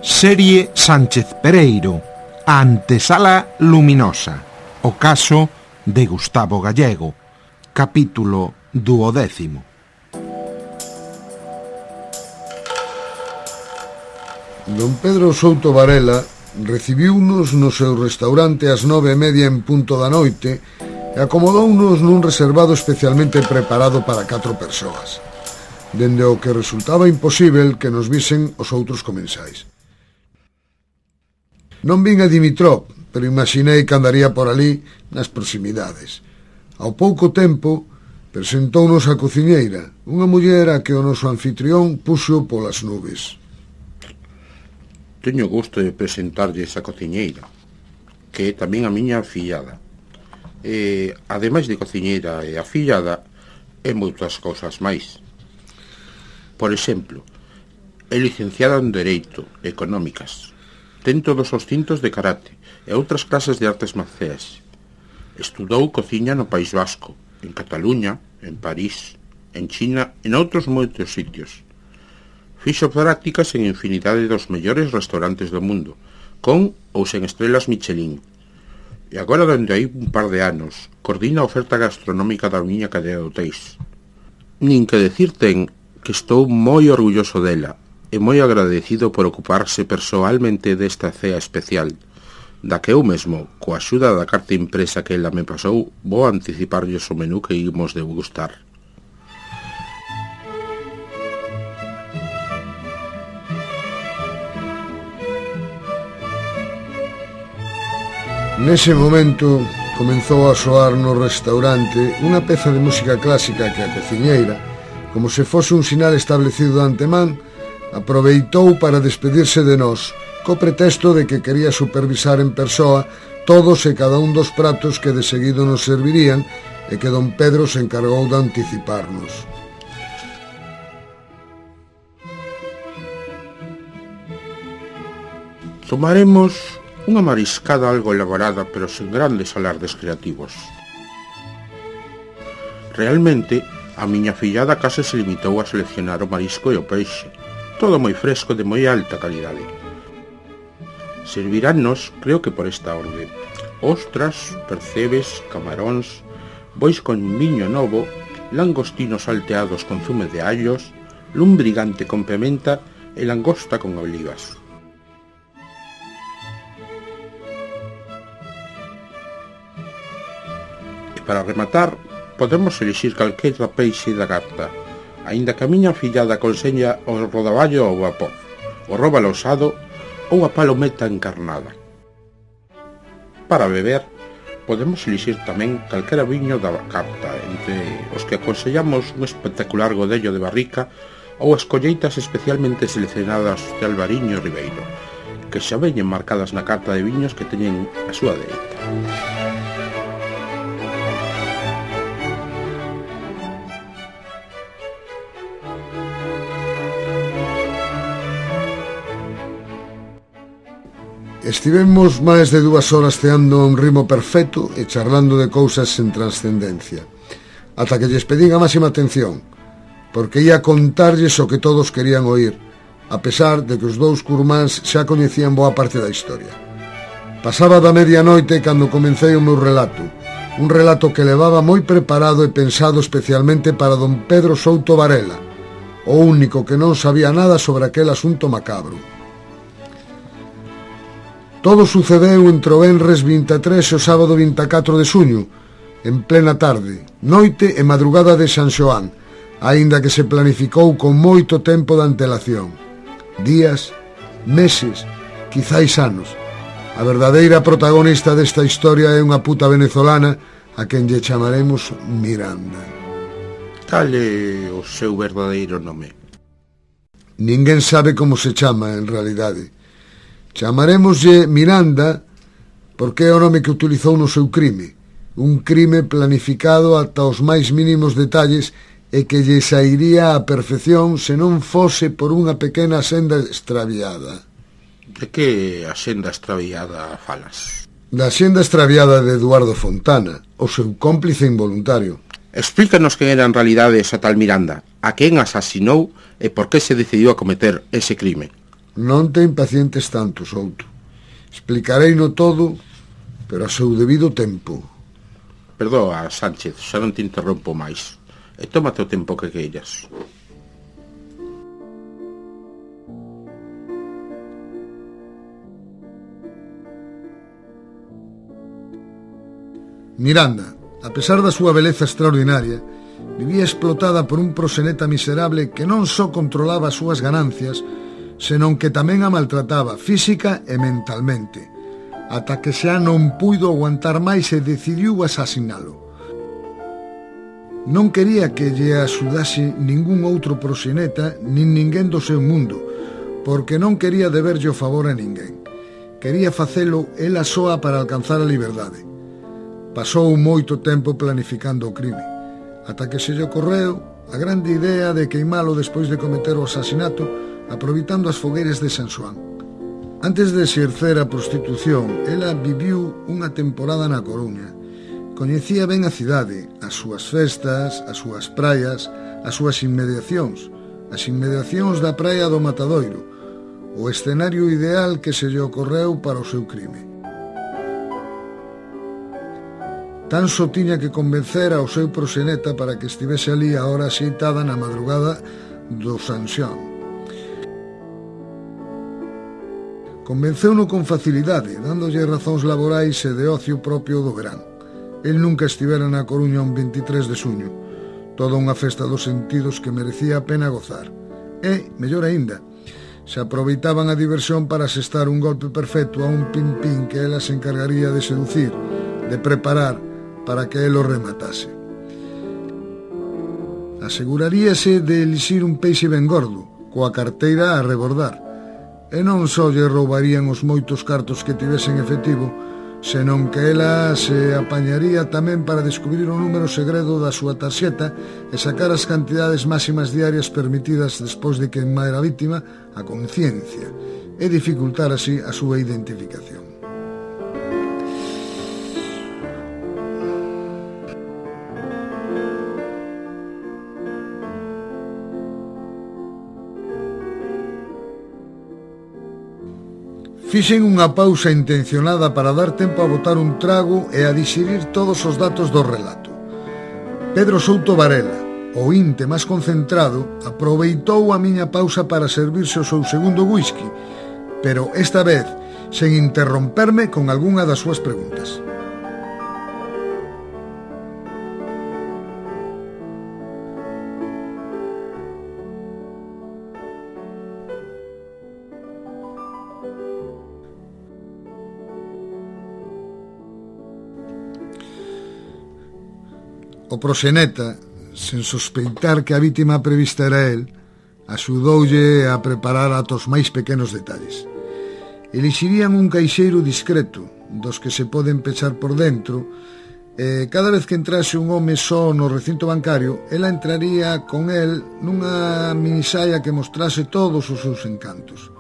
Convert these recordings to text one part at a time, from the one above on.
Serie Sánchez Pereiro, a antesala luminosa, o caso de Gustavo Gallego, capítulo 12. Don Pedro Souto Varela recibiunos no seu restaurante ás 9:30 en punto da noite e acomodounos nun reservado especialmente preparado para 4 persoas, dende o que resultaba imposível que nos visen os outros comensais. Non vin a Dimitrov, pero imaginei que andaría por ali nas proximidades. Ao pouco tempo, presentounos a cociñeira, unha muller a que o noso anfitrión puxo polas nubes. Teño gusto de presentarlle esa cociñeira, que é tamén a miña afillada. E, ademais de cociñeira e afillada, é moitas cousas máis. Por exemplo, é licenciada en Dereito, Económicas. Ten todos os cintos de karate e outras clases de artes marciais. Estudou cociña no País Vasco, en Cataluña, en París, en China e noutros moitos sitios. Fixo prácticas en infinidade dos mellores restaurantes do mundo, con ou sen estrelas Michelin. E agora, dende aí un par de anos, coordina a oferta gastronómica da miña cadea de hotéis. Nin que decir ten que estou moi orgulloso dela e moi agradecido por ocuparse persoalmente desta cea especial, da que eu mesmo, coa axuda da carta impresa que ela me pasou, vou anticiparlles o menú que imos degustar. Nese momento comenzou a soar no restaurante unha peza de música clásica que a cociñeira, como se fose un sinal establecido de antemán, aproveitou para despedirse de nós, co pretexto de que quería supervisar en persoa todos e cada un dos pratos que de seguido nos servirían e que don Pedro se encargou de anticiparnos. Tomaremos unha mariscada algo elaborada pero sen grandes alardes creativos. Realmente, a miña fillada case se limitou a seleccionar o marisco e o peixe, todo moi fresco de moi alta calidade. Servirannos, creo que por esta orde, ostras, percebes, camaróns, bois con viño novo, langostinos salteados con zume de allos, lumbrigante con pementa e langosta con olivas. E para rematar, podemos elixir calquera peixe da carta, aínda que a miña fillada aconsella o rodaballo ao vapor, o róbalo osado ou a palometa encarnada. Para beber, podemos elixir tamén calquera viño da carta, entre os que aconsellamos un espectacular godello de barrica ou as colleitas especialmente seleccionadas de Alvariño e Ribeiro, que xa veñen marcadas na carta de viños que teñen a súa dereita. Estivemos máis de 2 horas ceando a un ritmo perfecto e charlando de cousas sen transcendencia, ata que lles pedín a máxima atención, porque ia contarlles o que todos querían oír, a pesar de que os dous curmáns xa coñecían boa parte da historia. Pasaba da medianoite cando comecei o meu relato, un relato que levaba moi preparado e pensado especialmente para don Pedro Souto Varela, o único que non sabía nada sobre aquel asunto macabro. Todo sucedeu entre o venres 23 e o sábado 24 de xuño, en plena tarde, noite e madrugada de San Xoán, aínda que se planificou con moito tempo de antelación. Días, meses, quizáis anos. A verdadeira protagonista desta historia é unha puta venezolana a quen lle chamaremos Miranda. Cal é o seu verdadeiro nome? Ninguén sabe como se chama, en realidade. Chamaremoslle Miranda porque é o nome que utilizou no seu crime, un crime planificado ata os máis mínimos detalles e que lle sairía á perfección se non fose por unha pequena senda extraviada. De que a senda extraviada falas? Da senda extraviada de Eduardo Fontana, o seu cómplice involuntario. Explícanos quen era en realidade esa tal Miranda, a quen asasinou e por que se decidiu a cometer ese crime. Non te impacientes tanto, Souto. Explicareino todo, pero a seu debido tempo. Perdoa, Sánchez, xa non te interrompo máis. E tómate o tempo que queiras. Miranda, a pesar da súa beleza extraordinaria, vivía explotada por un proxeneta miserable que non só controlaba as súas ganancias, senón que tamén a maltrataba física e mentalmente, ata que xa non puido aguantar máis e decidiu asasinalo. Non quería que lle axudase ningún outro proxeneta nin ninguén do seu mundo, porque non quería deberlle o favor a ninguén. Quería facelo ela soa para alcanzar a liberdade. Pasou moito tempo planificando o crime, ata que se lle ocorreu a grande idea de queimalo despois de cometer o asasinato, aproveitando as fogueiras de San Xoán. Antes de exercer a prostitución, ela viviu unha temporada na Coruña. Coñecía ben a cidade, as súas festas, as súas praias, as súas inmediacións, as inmediacións da praia do Matadoiro, o escenario ideal que se lle ocorreu para o seu crime. Tan só tiña que convencer ao seu proxeneta para que estivese ali a hora axeitada na madrugada do San Xoán. Convenceuno con facilidade, dándolle razóns laborais e de ocio propio do verán. El nunca estivera na Coruña un 23 de xuño, toda unha festa dos sentidos que merecía a pena gozar. E, mellor aínda, se aproveitaban a diversión para asestar un golpe perfecto a un pin-pin que ela se encargaría de seducir, de preparar, para que el o rematase. Aseguraríase de elixir un peixe ben gordo, coa carteira a rebordar, e non só lle roubarían os moitos cartos que tivesen efectivo, senón que ela se apañaría tamén para descubrir o número segredo da súa tarxeta e sacar as cantidades máximas diarias permitidas despois de queimar a vítima a conciencia e dificultar así a súa identificación. Fixen unha pausa intencionada para dar tempo a botar un trago e a dixerir todos os datos do relato. Pedro Souto Varela, o inte máis concentrado, aproveitou a miña pausa para servirse o seu segundo whisky, pero esta vez sen interromperme con algunha das súas preguntas. O proxeneta, sen sospeitar que a vítima prevista era el, axudoulle a preparar ata os máis pequenos detalles. Elixirían un caixeiro discreto, dos que se poden pechar por dentro, e cada vez que entrase un home só no recinto bancario, ela entraría con el nunha minisaia que mostrase todos os seus encantos.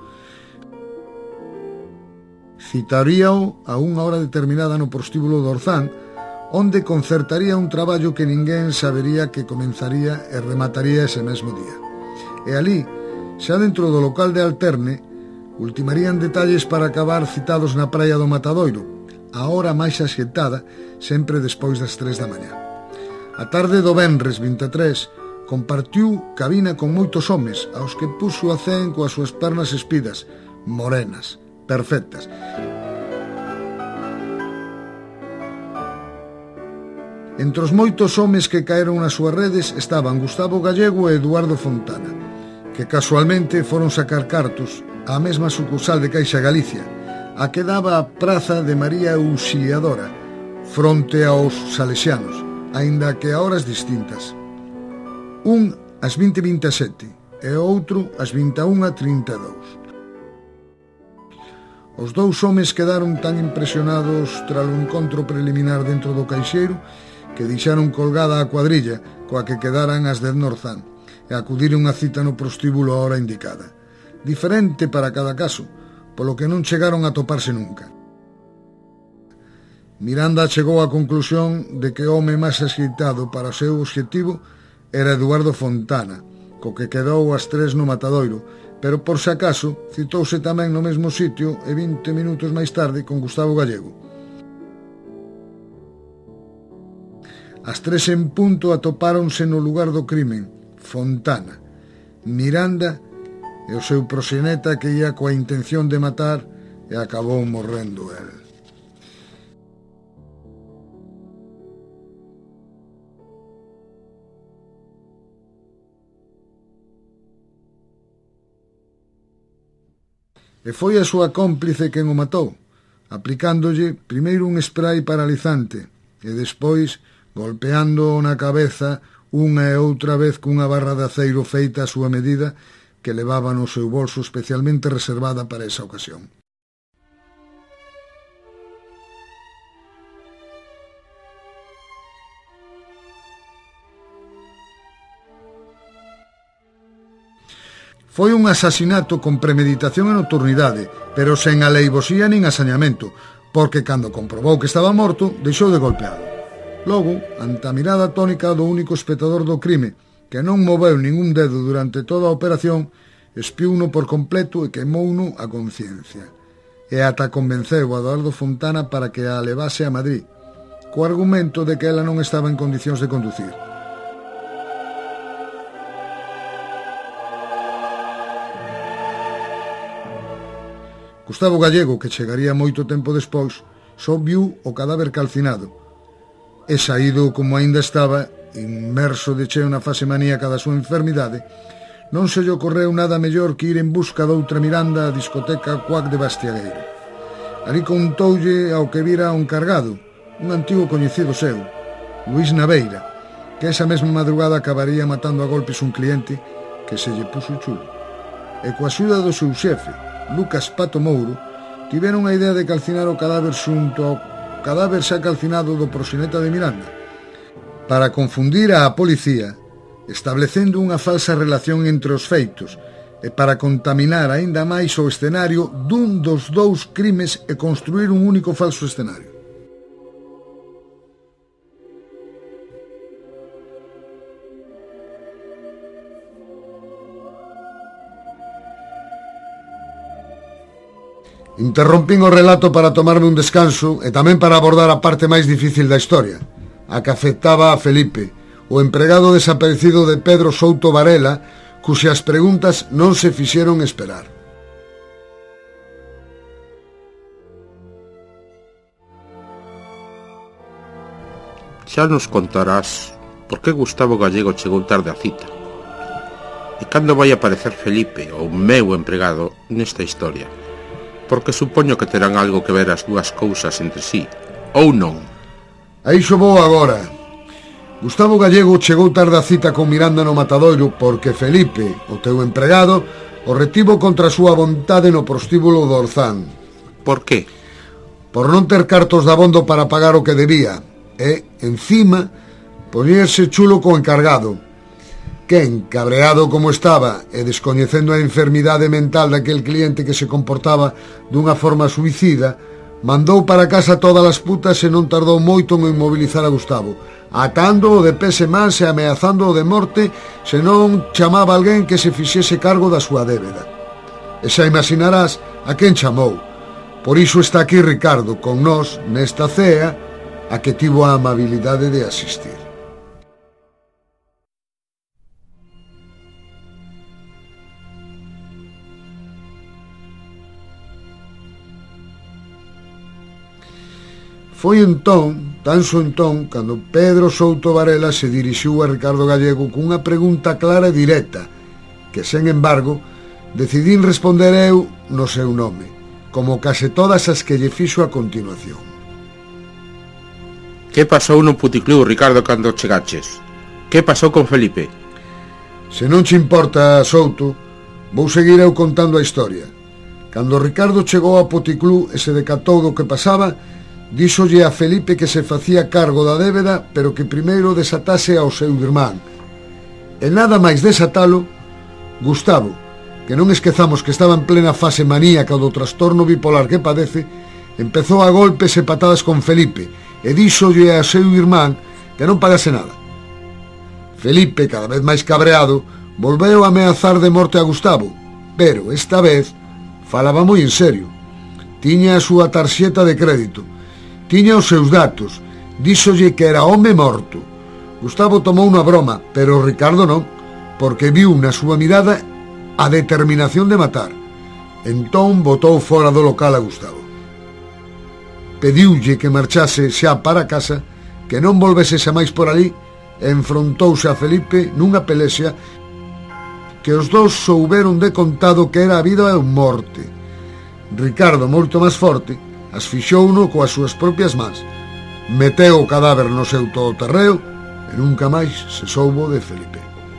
Citaríao a unha hora determinada no prostíbulo do Orzán, onde concertaría un traballo que ninguén sabería que comenzaría e remataría ese mesmo día. E ali, xa dentro do local de Alterne, ultimarían detalles para acabar citados na praia do Matadoiro, a hora máis axetada, sempre despois das 3 da mañá. A tarde do venres 23, compartiu cabina con moitos homes, aos que puxo a cen coas súas pernas espidas, morenas, perfectas. Entre os moitos homes que caeron nas súas redes estaban Gustavo Gallego e Eduardo Fontana, que casualmente foron sacar cartos á mesma sucursal de Caixa Galicia, a que daba a praza de María Auxiliadora, fronte aos Salesianos, aínda que a horas distintas. Un ás 20:27 e o outro ás 21:32. Os dous homes quedaron tan impresionados tras o encontro preliminar dentro do caixeiro que deixaron colgada a cuadrilla coa que quedaran as 10 no Orzán e acudiron a cita no prostíbulo a hora indicada. Diferente para cada caso, polo que non chegaron a toparse nunca. Miranda chegou á conclusión de que o home máis axeitado para o seu obxectivo era Eduardo Fontana, co que quedou ás 3 no Matadoiro, pero por se acaso citouse tamén no mesmo sitio e 20 minutos máis tarde con Gustavo Gallego. As 3 en punto atopáronse no lugar do crimen Fontana, Miranda e o seu proxeneta que ia coa intención de matar e acabou morrendo el. E foi a súa cómplice quen o matou, aplicándolle primeiro un spray paralizante e despois golpeando na cabeza unha e outra vez cunha barra de aceiro feita a súa medida que levaba no seu bolso especialmente reservada para esa ocasión. Foi un asasinato con premeditación e nocturnidade, pero sen aleivosía nin asañamento, porque cando comprobou que estaba morto, deixou de golpeado. Logo, ante a mirada atónica do único espectador do crime, que non moveu ningún dedo durante toda a operación, espiouno por completo e queimouno a conciencia. E ata convenceu a Eduardo Fontana para que a levase a Madrid, co argumento de que ela non estaba en condicións de conducir. Gustavo Gallego, que chegaría moito tempo despois, só viu o cadáver calcinado e saído como aínda estaba, inmerso de cheo na fase maníaca da súa enfermidade, non se lle ocorreu nada mellor que ir en busca doutra Miranda á discoteca Cuac de Bastiagueiro. Ali contoulle ao que vira un cargado, un antigo coñecido seu, Luís Naveira, que esa mesma madrugada acabaría matando a golpes un cliente que se lle puso chulo. E coa axuda do seu xefe, Lucas Pato Mouro, tiveron a idea de calcinar o cadáver xunto ao cadáver xa calcinado do proxeneta de Miranda, para confundir a policía, establecendo unha falsa relación entre os feitos e para contaminar aínda máis o escenario dun dos dous crimes e construir un único falso escenario. Interrompín o relato para tomarme un descanso e tamén para abordar a parte máis difícil da historia, a que afectaba a Felipe, o empregado desaparecido de Pedro Souto Varela, cuxas preguntas non se fixeron esperar. Xa nos contarás por que Gustavo Gallego chegou tarde á cita e cando vai aparecer Felipe, o meu empregado, nesta historia, porque supoño que terán algo que ver as dúas cousas entre sí, ou non. A iso vou agora. Gustavo Gallego chegou tarde á cita con Miranda no matadoiro porque Felipe, o teu empregado, o retivo contra a súa vontade no prostíbulo do Orzán. Por que? Por non ter cartos dabondo para pagar o que debía e, encima, poñerse chulo co encargado, quen, cabreado como estaba e descoñecendo a enfermidade mental daquel cliente que se comportaba dunha forma suicida, mandou para casa todas as putas e non tardou moito en inmobilizar a Gustavo, atando-o de pés e mans e ameazando-o de morte se non chamaba alguén que se fixese cargo da súa débeda. E xa imaginarás a quen chamou. Por iso está aquí Ricardo con nós nesta cea a que tivo a amabilidade de asistir. Foi entón, tan só entón, cando Pedro Souto Varela se dirixiu a Ricardo Gallego cunha pregunta clara e directa, que, sen embargo, decidín responder eu no seu nome, como case todas as que lle fixo a continuación. Que pasou no puticlub, Ricardo, cando chegaches? Que pasou con Felipe? Se non che importa, Souto, vou seguir eu contando a historia. Cando Ricardo chegou ao puticlub e se decatou do que pasaba, díxolle a Felipe que se facía cargo da débeda, pero que primeiro desatase ao seu irmán. E nada máis desatalo, Gustavo, que non esquezamos que estaba en plena fase maníaca do trastorno bipolar que padece, empezou a golpes e patadas con Felipe e díxolle a seu irmán que non pagase nada. Felipe, cada vez máis cabreado, volveu a ameazar de morte a Gustavo, pero esta vez falaba moi en serio. Tiña a súa tarxeta de crédito, tiña os seus datos, díxolle que era home morto. Gustavo tomou unha broma, pero Ricardo non, porque viu na súa mirada a determinación de matar. Entón botou fora do local a Gustavo. Pediulle que marchase xa para casa, que non volvese xa máis por ali, e enfrontouse a Felipe nunha pelexia que os dous souberon de contado que era a vida ou morte. Ricardo, moito máis forte, asfixiouno coas súas propias mans, meteu o cadáver no seu todoterreo e nunca máis se soubo de Felipe.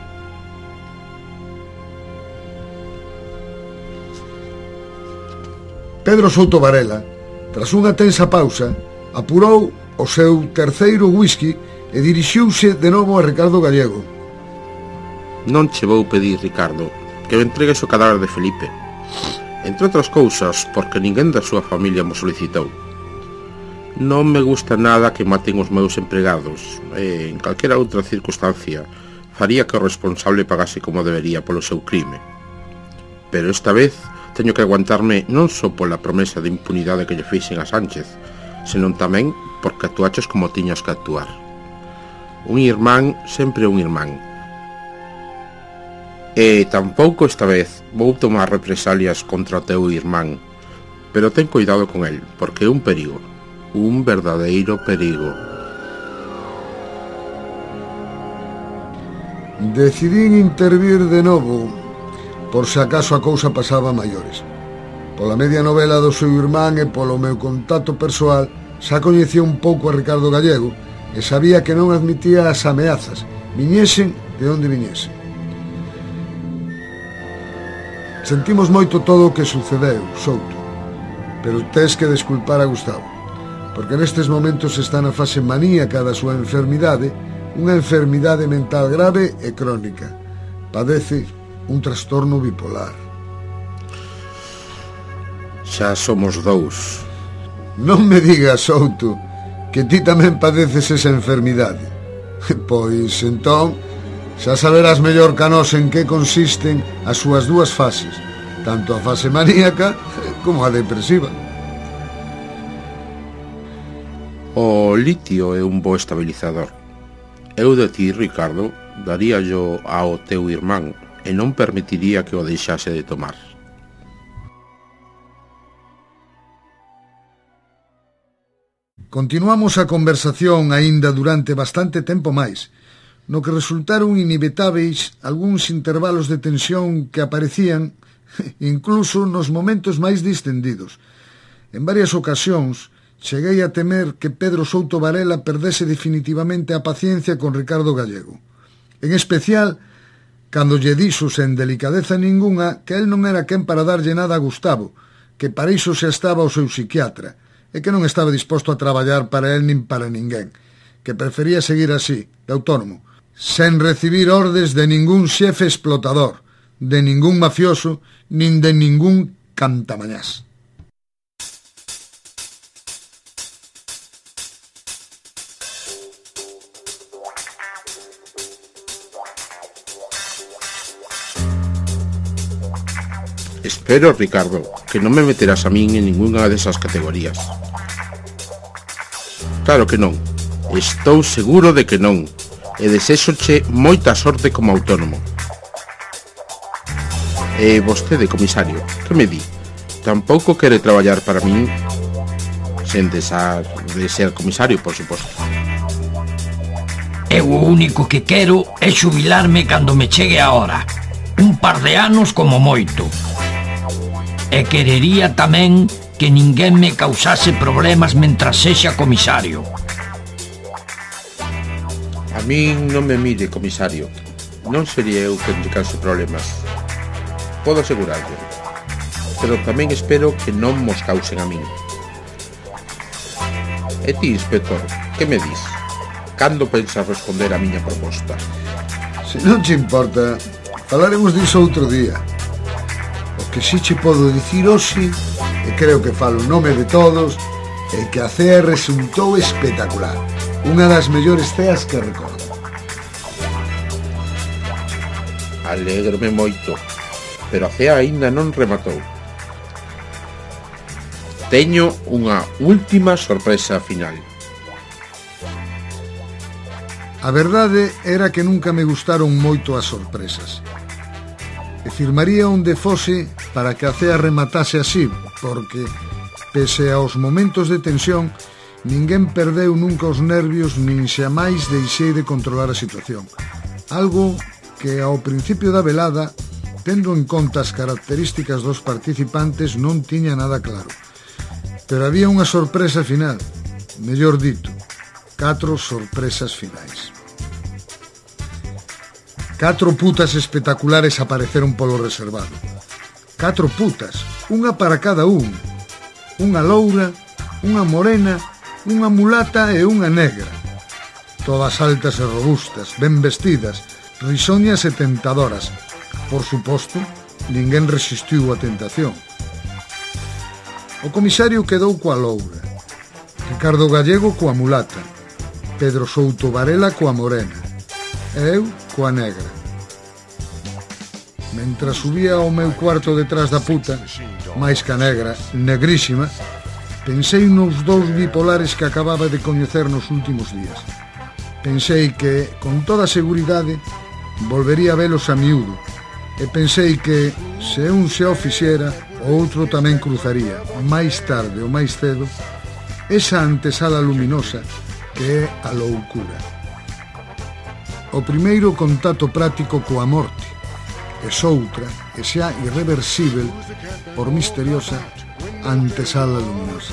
Pedro Souto Varela, tras unha tensa pausa, apurou o seu terceiro whisky e dirixiuse de novo a Ricardo Gallego. Non che vou pedir, Ricardo, que me entregues o cadáver de Felipe, entre outras cousas porque ninguén da súa familia mo solicitou. Non me gusta nada que maten os meus empregados e, en calquera outra circunstancia, faría que o responsable pagase como debería polo seu crime. Pero esta vez teño que aguantarme non só pola promesa de impunidade que lle fixen a Sánchez, senón tamén porque actuaches como tiñas que actuar. Un irmán sempre un irmán. E tampouco esta vez vou tomar represalias contra o teu irmán, pero ten cuidado con el, porque é un perigo, un verdadeiro perigo. Decidín intervir de novo, por se acaso a cousa pasaba a maiores. Pola media novela do seu irmán e polo meu contacto persoal, xa coñecía un pouco a Ricardo Gallego e sabía que non admitía as ameazas, viñesen de onde viñesen. Sentimos moito todo o que sucedeu, Souto, pero tes que desculpar a Gustavo, porque nestes momentos está na fase maníaca da súa enfermidade, unha enfermidade mental grave e crónica. Padece un trastorno bipolar. Xa somos dous. Non me digas, Souto, que ti tamén padeces esa enfermidade. Pois, entón, xa saberás mellor ca nós en que consisten as súas dúas fases, tanto a fase maníaca como a depresiva. O litio é un bo estabilizador. Eu de ti, Ricardo, daríallo ao teu irmán e non permitiría que o deixase de tomar. Continuamos a conversación aínda durante bastante tempo máis, no que resultaron inevitáveis algúns intervalos de tensión que aparecían incluso nos momentos máis distendidos. En varias ocasións cheguei a temer que Pedro Souto Varela perdese definitivamente a paciencia con Ricardo Gallego. En especial, cando lle dixo sen delicadeza ningunha que el non era quen para darlle nada a Gustavo, que para iso xa estaba o seu psiquiatra, e que non estaba disposto a traballar para el nin para ninguén, que prefería seguir así, de autónomo, sen recibir ordes de ningún xefe explotador, de ningún mafioso, nin de ningún cantamañás. Espero, Ricardo, que non me meterás a min en ninguna desas categorías. Claro que non. Estou seguro de que non. E deséxoche moita sorte como autónomo. E vostede, comisario, que me di? Tampouco quere traballar para min sen desar de ser comisario, por suposto. Eu o único que quero é xubilarme cando me chegue a hora. Un par de anos como moito. E querería tamén que ninguén me causase problemas mentras sexa comisario. A min non me mire, comisario. Non sería eu quen lle cause problemas. Podo asegurarlo. Pero tamén espero que non mos causen a min. E ti, inspector, que me dis? Cando pensas responder a miña proposta? Se non te importa, falaremos diso outro día. O que si che podo dicir hoxe, e creo que falo en nome de todos, é que a cea resultou espectacular. Unha das mellores ceas que recordo. Alégrome moito, pero a cea aínda non rematou. Teño unha última sorpresa final. A verdade era que nunca me gustaron moito as sorpresas. E firmaría onde fose para que a cea rematase así, porque, pese aos momentos de tensión, ninguén perdeu nunca os nervios nin xamais deixei de controlar a situación. Algo que ao principio da velada, tendo en conta as características dos participantes, non tiña nada claro. Pero había unha sorpresa final, mellor dito, 4 sorpresas finais. 4 putas espectaculares apareceron polo reservado. 4 putas, unha para cada un. Unha loura, unha morena, unha mulata e unha negra. Todas altas e robustas, ben vestidas, risoñas e tentadoras. Por suposto, ninguén resistiu a tentación. O comisario quedou coa loura, Ricardo Gallego coa mulata, Pedro Souto Varela coa morena e eu coa negra. Mentras subía ao meu cuarto detrás da puta, máis ca negra, negrísima, pensei nos 2 bipolares que acababa de coñecer nos últimos días. Pensei que, con toda seguridade, volvería a velos a miúdo, e pensei que, se un se o fixera, o outro tamén cruzaría, máis tarde ou máis cedo, esa antesala luminosa que é a loucura. O primeiro contacto práctico coa morte, e soutra, e xa irreversible, por misteriosa, antesala luminosa.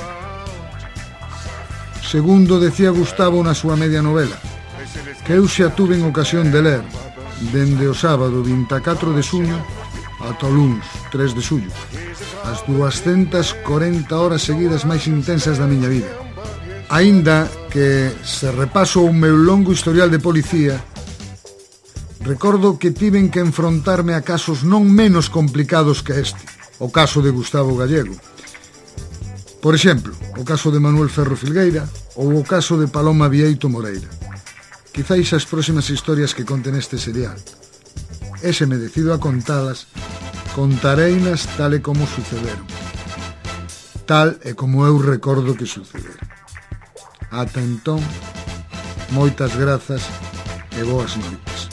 Segundo, decía Gustavo na súa media novela, que eu xa tuve en ocasión de ler, dende o sábado 24 de xuño ata o luns 3 de xullo, as 240 horas seguidas máis intensas da miña vida. Aínda que, se repaso o meu longo historial de policía, recordo que tiven que enfrontarme a casos non menos complicados que este, o caso de Gustavo Gallego. Por exemplo, o caso de Manuel Ferro Filgueira ou o caso de Paloma Vieito Moreira. Quizáis as próximas historias que conten este serial. E se me decido a contalas, contareinas tal e como sucederon. Tal e como eu recordo que sucederon. Ata entón, moitas grazas e boas noites.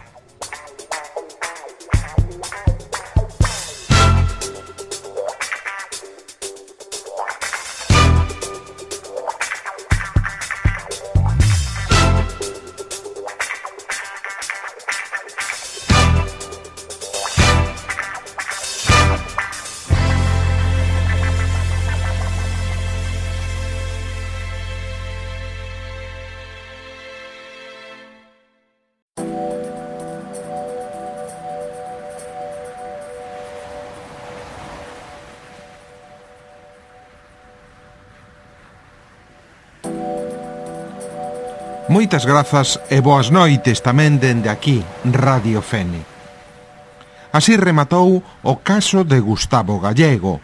Moitas grazas e boas noites tamén dende aquí, Radio Fene. Así rematou o caso de Gustavo Gallego.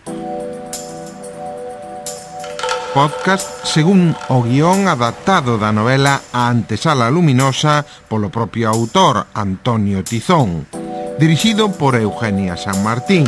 Podcast según o guión adaptado da novela A antesala luminosa polo propio autor Antonio Tizón, dirixido por Eugenia San Martín.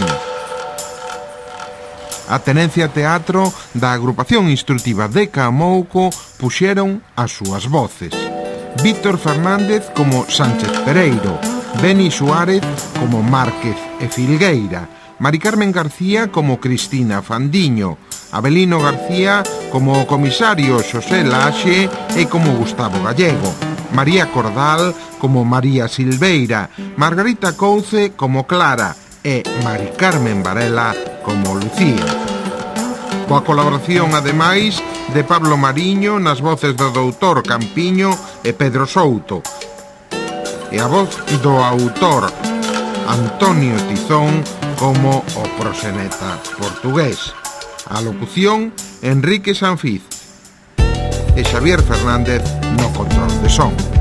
A tenencia teatro da agrupación instructiva de Camouco puxeron as súas voces. Víctor Fernández como Sánchez Pereiro, Beni Suárez como Márquez e Filgueira, Mari Carmen García como Cristina Fandiño, Abelino García como o comisario Xosé Laxe e como Gustavo Gallego, María Cordal como María Silveira, Margarita Couce como Clara e Mari Carmen Varela como Lucía. Coa colaboración, ademais, de Pablo Mariño nas voces do doutor Campiño e Pedro Souto, e a voz do autor Antonio Tizón como o proxeneta portugués. A locución, Enrique Sanfiz e Xavier Fernández no control de son.